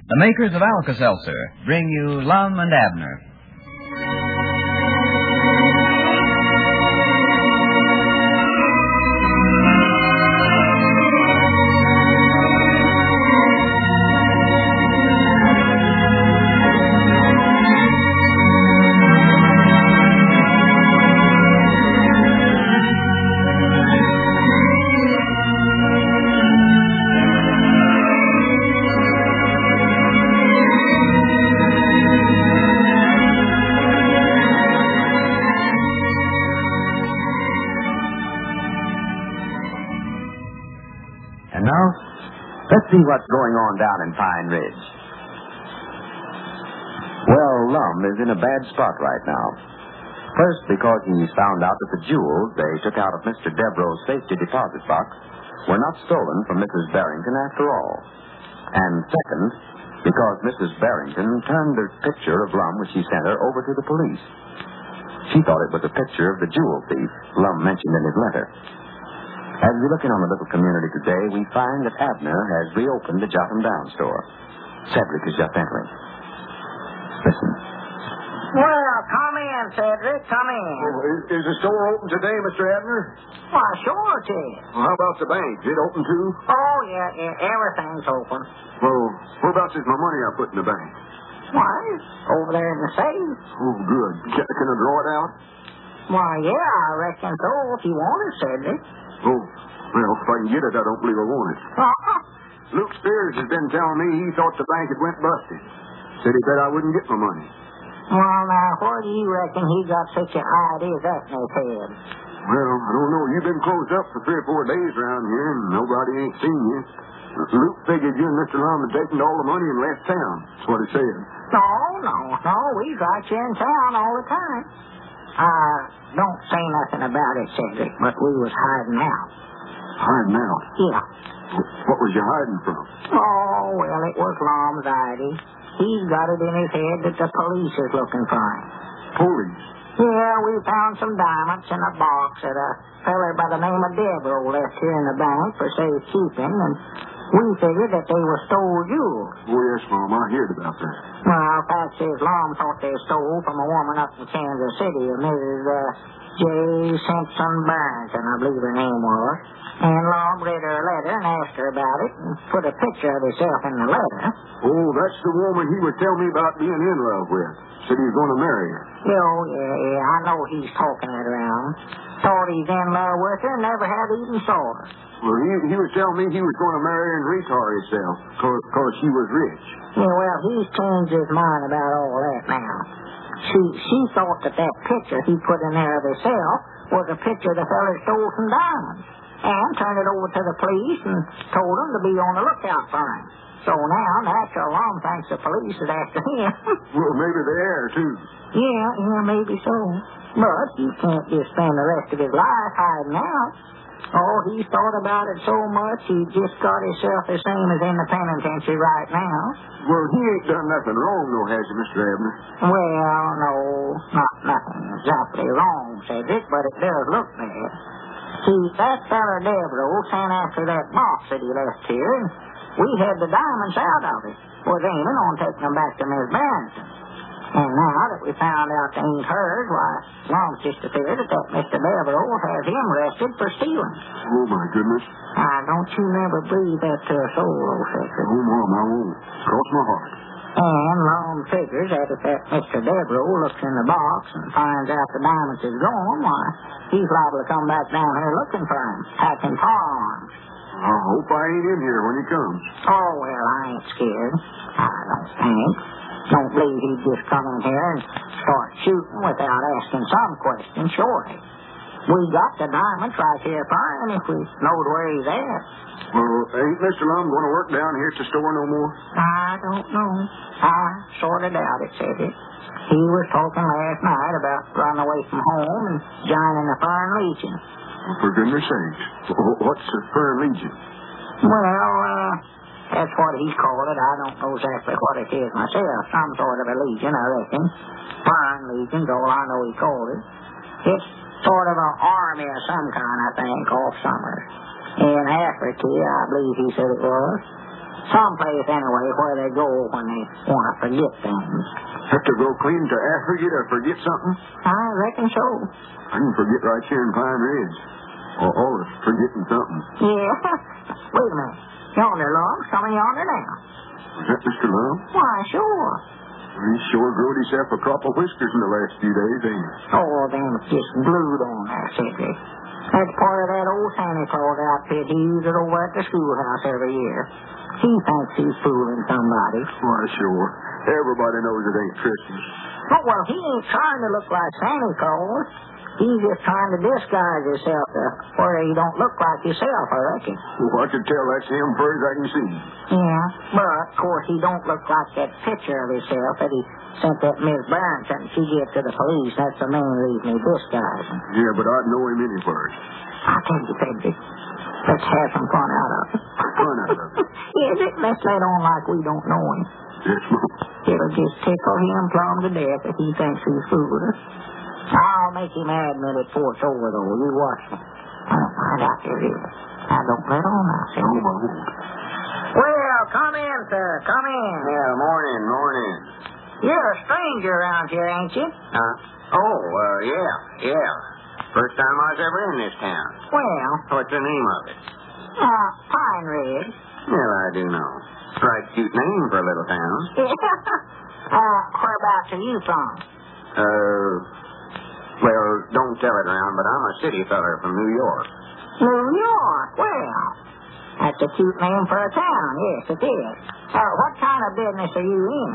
The makers of Alka-Seltzer bring you Lum and Abner. Let's see what's going on down in Pine Ridge. Well, Lum is in a bad spot right now. First, because he's found out that the jewels they took out of Mr. Devereaux's safety deposit box were not stolen from Mrs. Barrington after all. And second, because Mrs. Barrington turned the picture of Lum which she sent her over to the police. She thought it was a picture of the jewel thief Lum mentioned in his letter. As we look in on the little community today, we find that Abner has reopened the Jot 'em Down store. Cedric is just entering. Listen. Well, come in, Cedric. Come in. Is the store open today, Mr. Abner? Why, sure it is. Well, how about the bank? Is it open, too? Oh, yeah, everything's open. Well, whereabouts is my money I put in the bank? Why, over there in the safe. Oh, good. Can I draw it out? Why, yeah, I reckon so, if you want it, Cedric. Oh, well, if I can get it, I don't believe I want it. Luke Spears has been telling me he thought the bank had went busted. Said he bet I wouldn't get my money. Well, now, where do you reckon he got such an idea as that in his head? Well, I don't know. You've been closed up for 3 or 4 days around here, and nobody ain't seen you. Luke figured you and Mr. Lum had taken all the money and left town. That's what he said. No. We've got you in town all the time. Don't say nothing about it, Cedric, but we was hiding out. Hiding out? Yeah. What was you hiding from? Oh, well, it was Lum's idea. He's got it in his head that the police is looking for him. Police? Yeah, we found some diamonds in a box that a feller by the name of Devereaux left here in the bank for safekeeping, and we figured that they were stole jewels. Oh, yes, Mom, I heard about that. Well, fact is, Lum thought they stole from a woman up in Kansas City, a Mrs. J. Simpson Barrington, I believe her name was. And Lum read her letter and asked her about it and put a picture of herself in the letter. Oh, that's the woman he was telling me about being in love with. Said he was going to marry her. Oh, yeah, I know he's talking it around. Thought he's in love with her and never had even saw her. Well, he was telling me he was going to marry her and retire himself because she was rich. Yeah, well, he's changed his mind about all that now. She thought that picture he put in there of himself was a picture the fella stole some diamonds and turned it over to the police and told them to be on the lookout for him. So now, natural Lum thinks the police is after him. Well, maybe they are, too. Yeah, maybe so. But he can't just spend the rest of his life hiding out. Oh, he's thought about it so much, he just got himself the same as in the penitentiary right now. Well, he ain't done nothing wrong, though, has he, Mr. Abner? Well, no, not nothing exactly wrong, Cedric, but it does look bad. See, that feller Devereaux sent after that box that he left here, and we had the diamonds out of it. Was aiming on taking them back to Miss Barrington. And now that we found out they ain't hers, why, Lum's just feared that Mr. Devereaux has him arrested for stealing. Oh, my goodness. Don't you never breathe that to a soul, old Cedric. Oh, Mom, I won't. Cross my heart. And Lum figures that if that Mr. Devereaux looks in the box and finds out the diamonds is gone, why, he's liable to come back down here looking for him, packing firearms. I hope I ain't in here when he comes. Oh, well, I ain't scared. I don't think. Don't believe he'd just come in here and start shooting without asking some questions, surely. We got the diamonds right here for him if we knowed where he's at. Well, ain't Mr. Lum going to work down here at the store no more? I don't know. I sort of doubt it, Cedric. He was talking last night about running away from home and joining the Fern Legion. Well, for goodness sake. What's the Fern Legion? Well, that's what he's called it. I don't know exactly what it is myself. Some sort of a legion, I reckon. Fern Legion's all I know he called it. It's sort of an army of some kind, I think, off summer. In Africa, I believe he said it was. Someplace, anyway, where they go when they want to forget things. Have to go clean to Africa to forget something? I reckon so. I can forget right here in Pine Ridge. Always forgetting something. Yeah. Wait a minute. Yonder, Lum. Coming yonder now. Is that Mr. Lum? Why, sure. He sure growed himself a crop of whiskers in the last few days, ain't he? Oh, them just glued on there, Cedric. That's part of that old Santa Claus outfit he uses over at the schoolhouse every year. He thinks he's fooling somebody. Why, sure. Everybody knows it ain't Christmas. Oh, well, he ain't trying to look like Santa Claus. He's just trying to disguise himself to where he don't look like himself, I reckon. Well, I can tell that's him far as I can see. Yeah, but, of course, he don't look like that picture of himself that he sent that Miss Barrington she gave to the police. That's the main reason he disguised him. Yeah, but I'd know him anywhere. I'll tell you, Cedric, let's have some fun out of it. Fun out of it? Yes, let's let on like we don't know him. Yes, Mom. It'll just tickle him plumb to death if he thinks he's fooling us. I'll make him admit it before it's over, though. You watch me. I'll find out there is. I don't let on now, see? No, I won't. Well, come in, sir. Come in. Yeah, morning. You're a stranger around here, ain't you? Yeah. First time I was ever in this town. Well, What's the name of it? Pine Ridge. Well, I do know. Right cute name for a little town. Whereabouts are you from? Well, don't tell it around, but I'm a city feller from New York. New York. Well, that's a cute name for a town. Yes, it is. What kind of business are you in?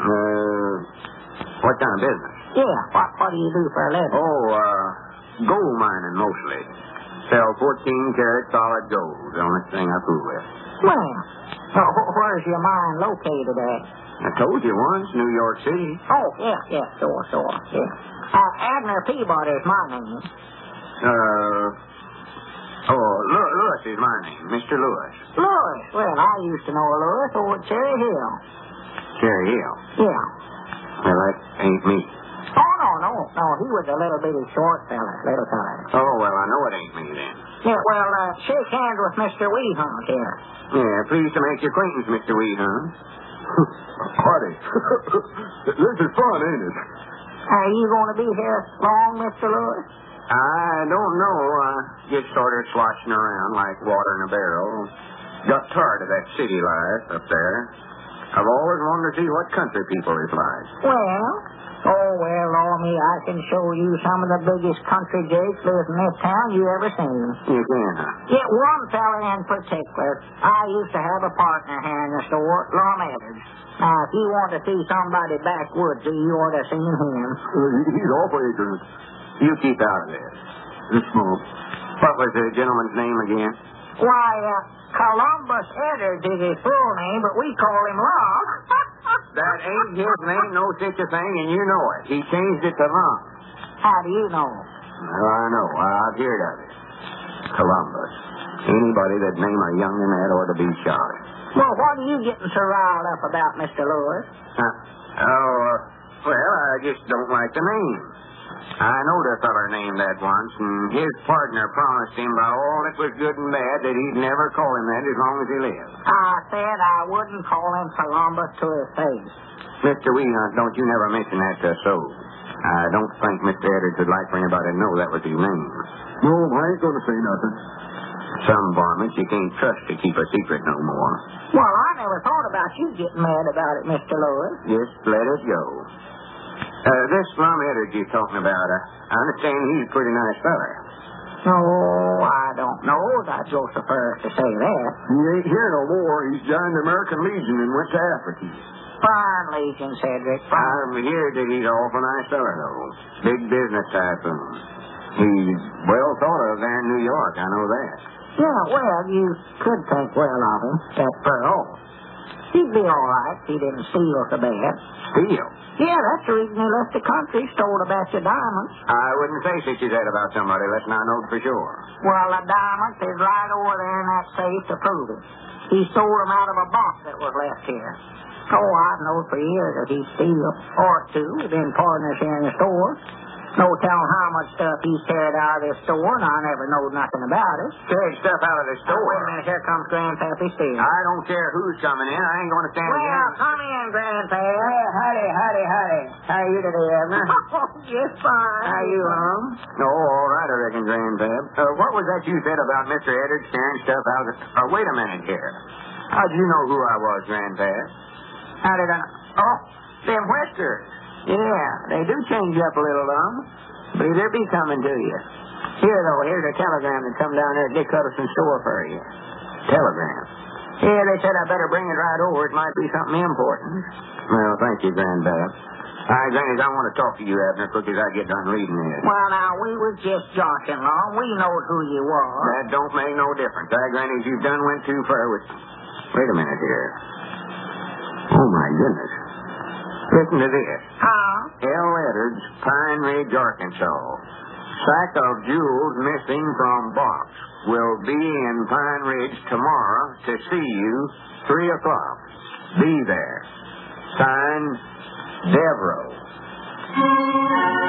What kind of business? Yeah, what do you do for a living? Gold mining mostly. Sell 14-karat solid gold. The only thing I fool with. Well, where's your mine located at? I told you once, New York City. Oh, yeah, sure, yeah. Abner Peabody's my name. Lewis is my name, Mr. Lewis. Lewis? Well, I used to know a Lewis over at Cherry Hill. Cherry Hill? Yeah. Well, that ain't me. Oh, no. He was a little bitty short fella. Oh, well, I know it ain't me then. Yeah, well, shake hands with Mr. Weehunt here. Yeah, pleased to make your acquaintance, Mr. Weehunt. Howdy. This is fun, ain't it? Are you going to be here long, Mr. Lewis? I don't know. I just sort of sloshing around like water in a barrel. Got tired of that city life up there. I've always wanted to see what country people is like. Well, Lormy, I can show you some of the biggest country jakes lives in this town you ever seen. You can, huh? Yeah, one fella in particular. I used to have a partner here in the store, Lum Edwards. Now, if you want to see somebody backwoods, you ought to have seen him. He's awful ignorant. You keep out of this. This Mom. What was the gentleman's name again? Why, Columbus Edwards is his full name, but we call him Lum. That ain't his name, no such a thing, and you know it. He changed it to Lum. How do you know? Well, I know. I've heard of it. Columbus. Anybody that name a young'un that ought to be shot. Well, what are you getting so riled up about, Mr. Lewis? Well, I just don't like the name. I knowed a feller named that once, and his partner promised him by all that was good and bad that he'd never call him that as long as he lived. I said I wouldn't call him Columbus to his face. Mr. Weehunt, don't you never mention that to a soul. I don't think Mr. Edwards would like for anybody to know that was his name. No, I ain't going to say nothing. Some varmints you can't trust to keep a secret no more. Well, I never thought about you getting mad about it, Mr. Lewis. Just let it go. This Lum Edwards you're talking about, I understand he's a pretty nice feller. No, I don't know. I'd go so far as to say that. He ain't here no more. He's joined the American Legion and went to Africa. Fine Legion, Cedric. I've heard that he's an awful nice feller, though. Big business tycoon. He's well thought of there in New York, I know that. Yeah, well, you could think well of him, that all. He'd be all right if he didn't steal so bad. Steal? Yeah, that's the reason he left the country, stole a batch of diamonds. I wouldn't say such as that about somebody unless I know for sure. Well, the diamonds is right over there in that safe to prove it. He stole them out of a box that was left here. Oh, I've known for years that he'd steal or two. We've been partners here in the store. No telling how much stuff he's carried out of this store, and I never knowed nothing about it. Carried stuff out of the store? Wait a minute, here comes Grandpappy Steve. I don't care who's coming in. I ain't going to stand Well, again. come in, Grandpa. Howdy. How are you today, Abner? Just fine. How are you, Mom? Oh, all right, I reckon, Grandpap. What was that you said about Mr. Eddard carrying stuff out of the... wait a minute here. How'd you know who I was, Grandpap? How did I... Oh, them Westers. Yeah, they do change up a little, but they'll be coming to you. Here's a telegram that come down there at Dick Huddleston's store for you. Telegram? Yeah, they said I better bring it right over. It might be something important. Well, thank you, Grandpap. All right, Granny, I want to talk to you, Abner, quick as I get done reading this. Well, now, we was just joshing along. We knowed who you were. That don't make no difference. Granny, you've done went too far with... Wait a minute here. Oh, my goodness. Listen to this. Huh? L. Edwards, Pine Ridge, Arkansas. Sack of jewels missing from box. Will be in Pine Ridge tomorrow to see you, 3 o'clock. Be there. Signed, Devereaux.